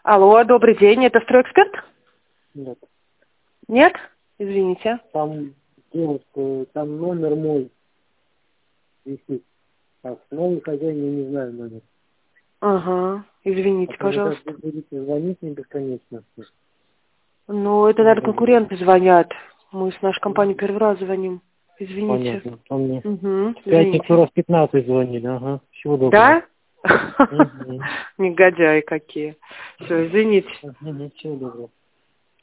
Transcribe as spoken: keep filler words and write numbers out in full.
Алло, добрый день, это «Стройэксперт»? Нет. Нет? Извините. Там девушка, там номер мой висит. А новый хозяин, я не знаю номер. Ага, извините, А вы так пожалуйста. будете звонить не бесконечно. Ну, это, наверное, конкуренты звонят. Мы с нашей компанией первый раз звоним. Извините. Понятно. Там мне Угу, в пятницу извините. раз пятнадцать звонили. Ага. Всего доброго. Да? Угу. Негодяи какие. Все, извините. Угу. Всего доброго.